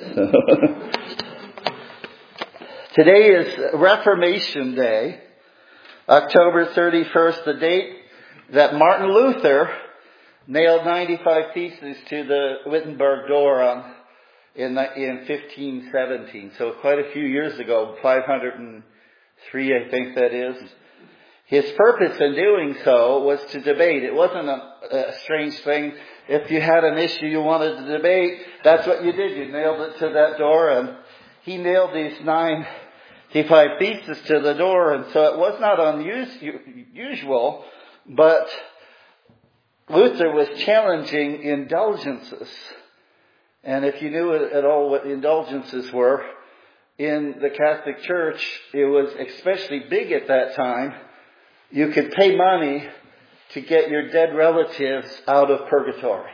Today is Reformation Day, October 31st, the date that Martin Luther nailed 95 pieces to the Wittenberg door in 1517. So quite a few years ago, 503 I think that is. His purpose in doing so was to debate. It wasn't a strange thing. If you had an issue you wanted to debate, that's what you did. You nailed it to that door, and he nailed these 95 pieces to the door, and so it was not unusual, but Luther was challenging indulgences. And if you knew at all what indulgences were, in the Catholic Church, it was especially big at that time. You could pay money to get your dead relatives out of purgatory.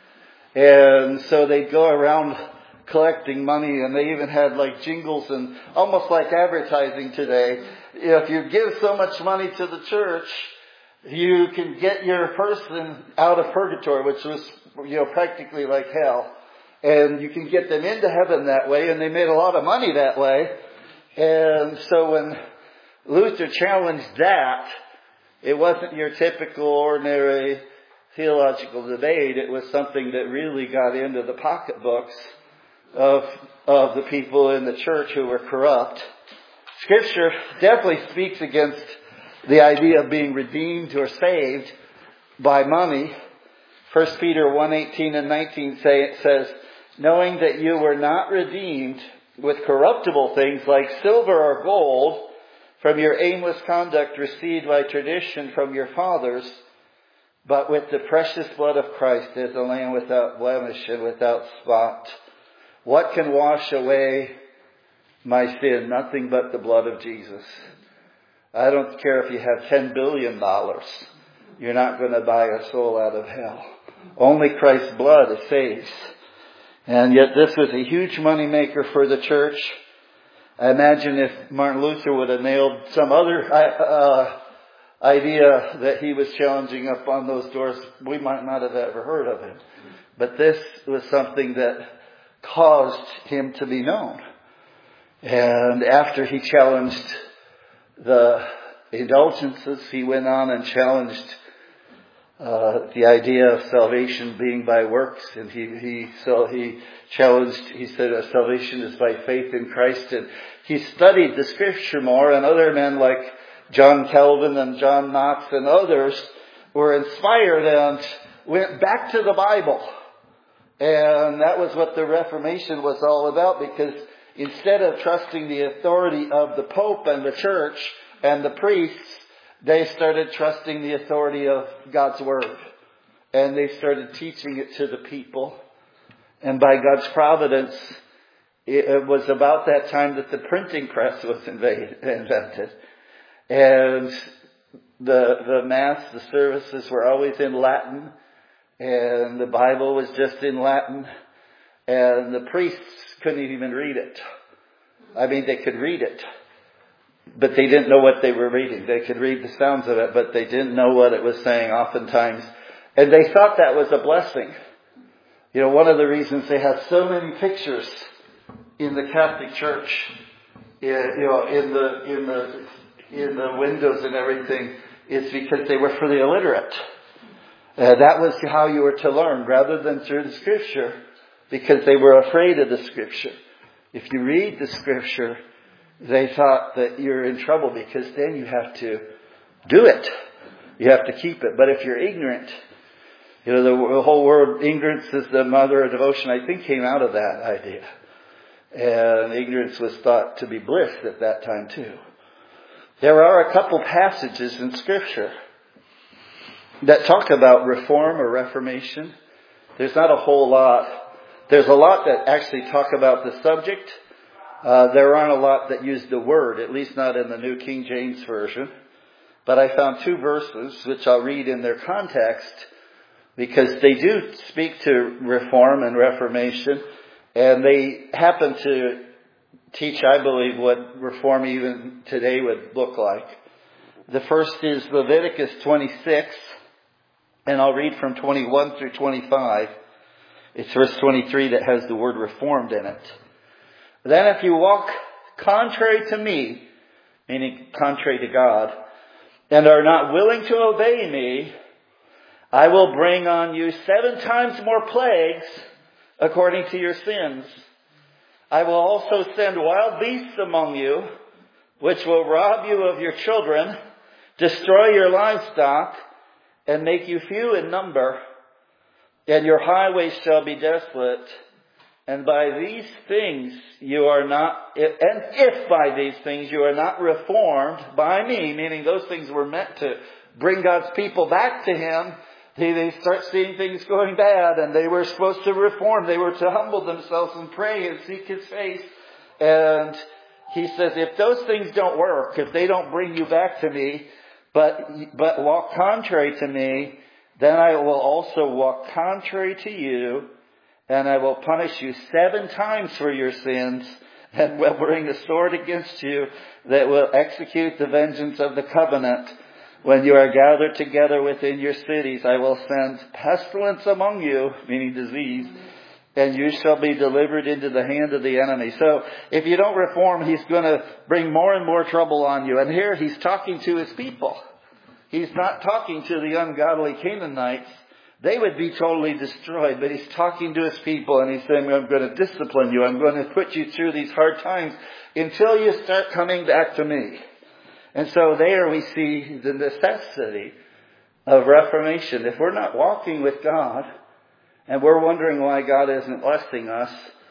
And so they'd go around collecting money, and they even had like jingles and almost like advertising today. If you give so much money to the church, you can get your person out of purgatory, which was, practically like hell. And you can get them into heaven that way, and they made a lot of money that way. And so when Luther challenged that, it wasn't your typical ordinary theological debate. It was something that really got into the pocketbooks of the people in the church who were corrupt. Scripture definitely speaks against the idea of being redeemed or saved by money. 1 Peter 1:18 and 19 says, knowing that you were not redeemed with corruptible things like silver or gold from your aimless conduct received by tradition from your fathers, but with the precious blood of Christ as a lamb without blemish and without spot. What can wash away my sin? Nothing but the blood of Jesus. I don't care if you have $10 billion. You're not going to buy a soul out of hell. Only Christ's blood saves. And yet this was a huge money maker for the church. I imagine if Martin Luther would have nailed some other idea that he was challenging up on those doors, we might not have ever heard of him. But this was something that caused him to be known. And after he challenged the indulgences, he went on and challenged the idea of salvation being by works, and he challenged. He said salvation is by faith in Christ, and he studied the Scripture more. And other men like John Calvin and John Knox and others were inspired and went back to the Bible, and that was what the Reformation was all about. Because instead of trusting the authority of the Pope and the Church and the priests, they started trusting the authority of God's Word. And they started teaching it to the people. And by God's providence, it was about that time that the printing press was invented. And the Mass, the services were always in Latin. And the Bible was just in Latin. And the priests couldn't even read it. I mean, they could read it, but they didn't know what they were reading. They could read the sounds of it, but they didn't know what it was saying oftentimes. And they thought that was a blessing. One of the reasons they have so many pictures in the Catholic Church, in the windows and everything, is because they were for the illiterate. That was how you were to learn, rather than through the Scripture, because they were afraid of the Scripture. If you read the Scripture, they thought that you're in trouble, because then you have to do it. You have to keep it. But if you're ignorant, the whole word ignorance is the mother of devotion, I think, came out of that idea. And ignorance was thought to be bliss at that time too. There are a couple passages in Scripture that talk about reform or reformation. There's not a whole lot. There's a lot that actually talk about the subject. There aren't a lot that use the word, at least not in the New King James Version. But I found two verses, which I'll read in their context, because they do speak to reform and reformation, and they happen to teach, I believe, what reform even today would look like. The first is Leviticus 26, and I'll read from 21 through 25. It's verse 23 that has the word reformed in it. Then if you walk contrary to me, meaning contrary to God, and are not willing to obey me, I will bring on you 7 times more plagues according to your sins. I will also send wild beasts among you, which will rob you of your children, destroy your livestock, and make you few in number. And your highways shall be desolate. And by these things you are not, and if by these things you are not reformed by me, meaning those things were meant to bring God's people back to Him, they start seeing things going bad, and they were supposed to reform. They were to humble themselves and pray and seek His face. And He says, if those things don't work, if they don't bring you back to me, but walk contrary to me, then I will also walk contrary to you, and I will punish you 7 times for your sins, and will bring a sword against you that will execute the vengeance of the covenant. When you are gathered together within your cities, I will send pestilence among you, meaning disease, and you shall be delivered into the hand of the enemy. So if you don't reform, He's going to bring more and more trouble on you. And here He's talking to His people. He's not talking to the ungodly Canaanites. They would be totally destroyed. But He's talking to His people, and He's saying, I'm going to discipline you. I'm going to put you through these hard times until you start coming back to me. And so there we see the necessity of reformation. If we're not walking with God, and we're wondering why God isn't blessing us,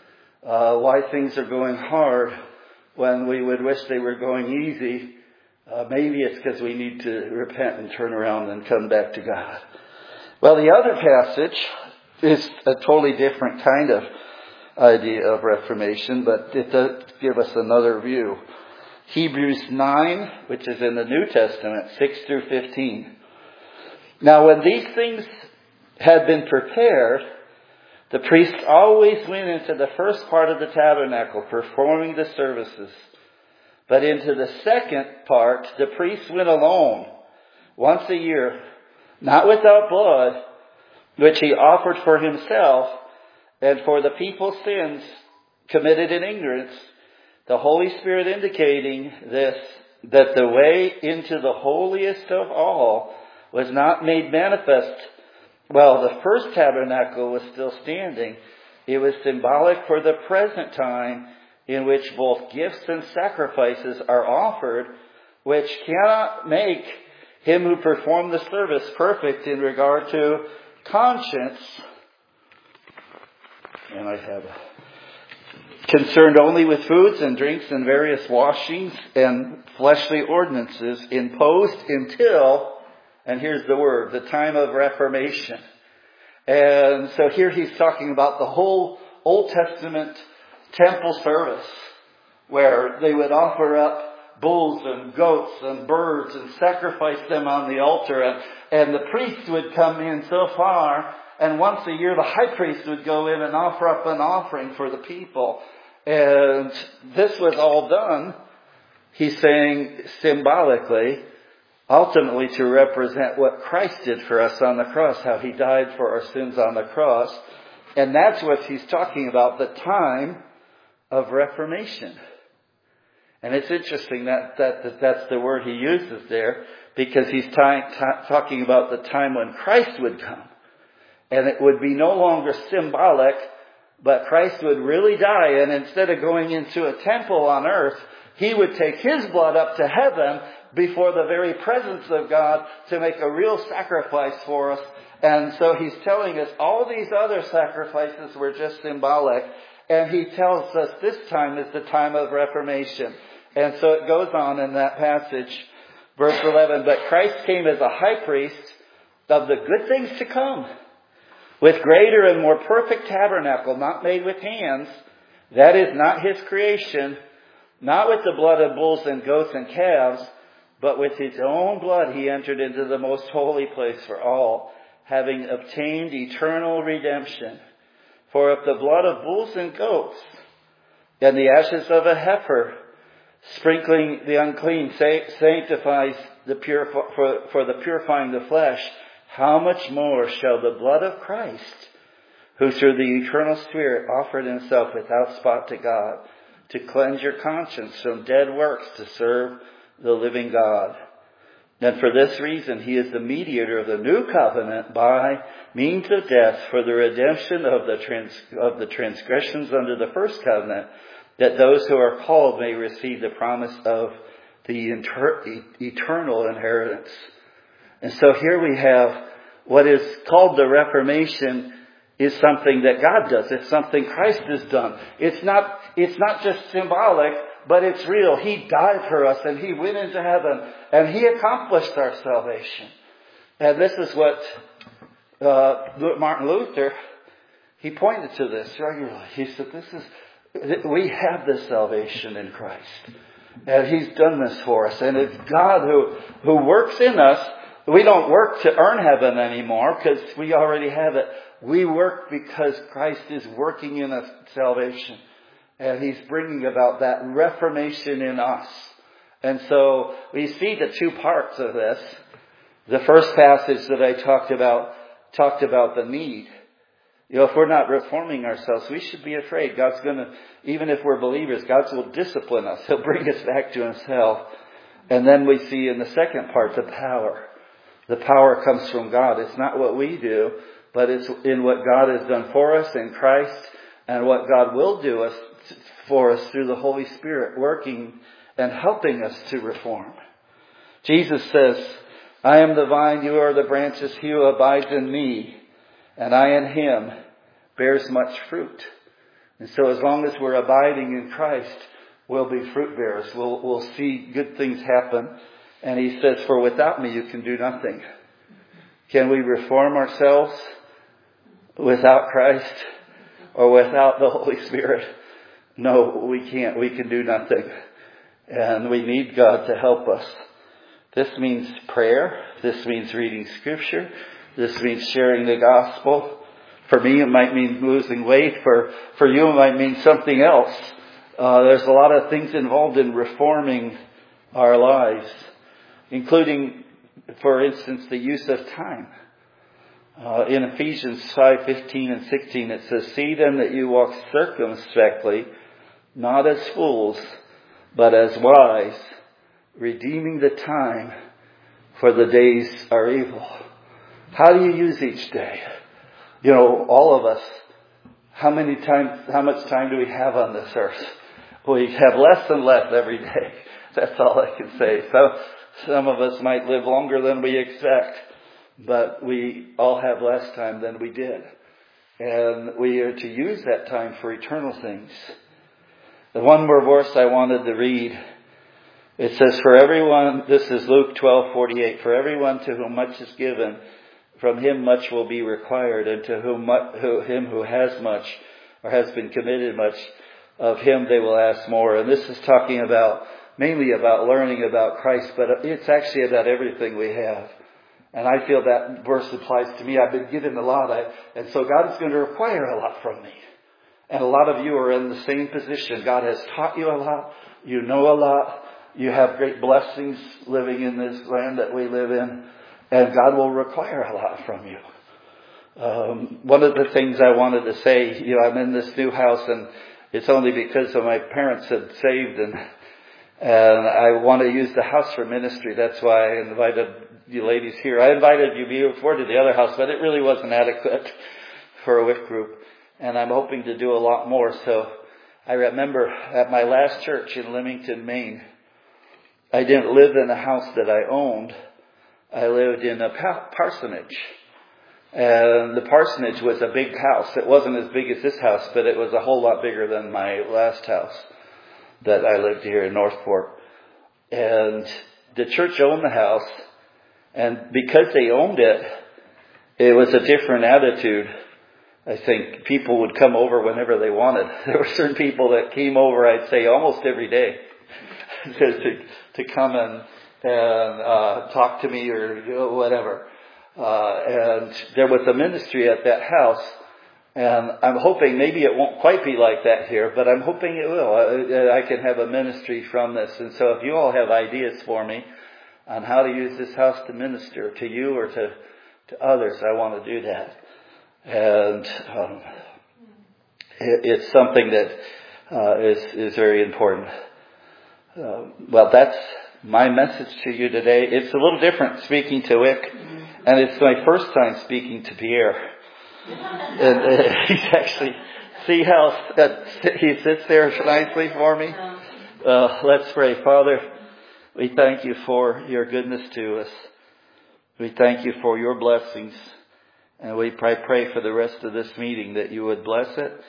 why things are going hard when we would wish they were going easy, maybe it's because we need to repent and turn around and come back to God. Well, the other passage is a totally different kind of idea of reformation, but it does give us another view. Hebrews 9, which is in the New Testament, 6 through 15. Now, when these things had been prepared, the priests always went into the first part of the tabernacle, performing the services. But into the second part, the priest went alone, once a year, not without blood, which he offered for himself and for the people's sins committed in ignorance. The Holy Spirit indicating this, that the way into the holiest of all was not made manifest while the first tabernacle was still standing. It was symbolic for the present time in which both gifts and sacrifices are offered, which cannot make him who performed the service perfect in regard to conscience. And I have concerned only with foods and drinks and various washings and fleshly ordinances imposed until, and here's the word, the time of reformation. And so here he's talking about the whole Old Testament temple service, where they would offer up bulls and goats and birds and sacrifice them on the altar. And the priest would come in so far, and once a year the high priest would go in and offer up an offering for the people. And this was all done, he's saying symbolically, ultimately to represent what Christ did for us on the cross, how He died for our sins on the cross. And that's what he's talking about, the time of reformation. And it's interesting that that's the word he uses there, because he's talking about the time when Christ would come. And it would be no longer symbolic, but Christ would really die, and instead of going into a temple on earth, He would take His blood up to heaven before the very presence of God to make a real sacrifice for us. And so he's telling us all these other sacrifices were just symbolic. And he tells us this time is the time of reformation. And so it goes on in that passage, verse 11, but Christ came as a high priest of the good things to come, with greater and more perfect tabernacle, not made with hands, that is not His creation, not with the blood of bulls and goats and calves, but with His own blood He entered into the most holy place for all, having obtained eternal redemption. For if the blood of bulls and goats and the ashes of a heifer, sprinkling the unclean, sanctifies the pure for the purifying the flesh, how much more shall the blood of Christ, who through the eternal Spirit offered himself without spot to God, to cleanse your conscience from dead works to serve the living God. And for this reason, he is the mediator of the new covenant by means of death for the redemption of the transgressions under the first covenant, that those who are called may receive the promise of the eternal inheritance. And so here we have what is called the Reformation is something that God does. It's something Christ has done. It's not just symbolic, but it's real. He died for us and he went into heaven and he accomplished our salvation. And this is what Martin Luther, he pointed to this regularly. He said, we have this salvation in Christ. And he's done this for us. And it's God who works in us. We don't work to earn heaven anymore because we already have it. We work because Christ is working in us salvation. And he's bringing about that reformation in us. And so we see the two parts of this. The first passage that I talked about the need. If we're not reforming ourselves, we should be afraid. God's going to, even if we're believers, God will discipline us. He'll bring us back to himself. And then we see in the second part, the power. The power comes from God. It's not what we do, but it's in what God has done for us in Christ and what God will do for us through the Holy Spirit working and helping us to reform. Jesus says, I am the vine, you are the branches, he who abides in me, and I in him, bears much fruit. And so as long as we're abiding in Christ, we'll be fruit bearers. We'll see good things happen. And he says, for without me you can do nothing. Can we reform ourselves without Christ or without the Holy Spirit? No, we can't. We can do nothing. And we need God to help us. This means prayer. This means reading Scripture. This means sharing the gospel. For me, it might mean losing weight. For you, it might mean something else. There's a lot of things involved in reforming our lives, including, for instance, the use of time. In Ephesians 5:15 and 16, it says, see then that you walk circumspectly, not as fools, but as wise, redeeming the time, for the days are evil. How do you use each day? All of us, how much time do we have on this earth? We have less and less every day. That's all I can say. So some of us might live longer than we expect, but we all have less time than we did. And we are to use that time for eternal things. The one more verse I wanted to read, it says, for everyone, this is Luke 12:48, for everyone to whom much is given, from him much will be required, and to him who has much or has been committed much, of him they will ask more. And this is talking mainly about learning about Christ, but it's actually about everything we have. And I feel that verse applies to me. I've been given a lot, and so God is going to require a lot from me. And a lot of you are in the same position. God has taught you a lot. You know a lot. You have great blessings living in this land that we live in. And God will require a lot from you. One of the things I wanted to say, I'm in this new house, and it's only because of my parents had saved, and I want to use the house for ministry. That's why I invited you ladies here. I invited you before to the other house, but it really wasn't adequate for a WIC group. And I'm hoping to do a lot more. So I remember at my last church in Leamington, Maine, I didn't live in a house that I owned. I lived in a parsonage. And the parsonage was a big house. It wasn't as big as this house, but it was a whole lot bigger than my last house that I lived here in Northport. And the church owned the house. And because they owned it, it was a different attitude. I think people would come over whenever they wanted. There were certain people that came over, I'd say, almost every day to come and talk to me or whatever. And there was a ministry at that house. And I'm hoping maybe it won't quite be like that here, but I'm hoping it will. I can have a ministry from this. And so if you all have ideas for me on how to use this house to minister to you or to others, I want to do that. And it's something that is very important. Well, that's my message to you today. It's a little different speaking to Wick, and it's my first time speaking to Pierre. And he's actually, see how he sits there nicely for me? Let's pray. Father, we thank you for your goodness to us. We thank you for your blessings. And we pray for the rest of this meeting that you would bless it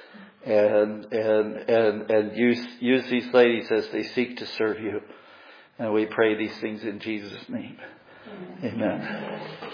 and use these ladies as they seek to serve you. And we pray these things in Jesus' name. Amen.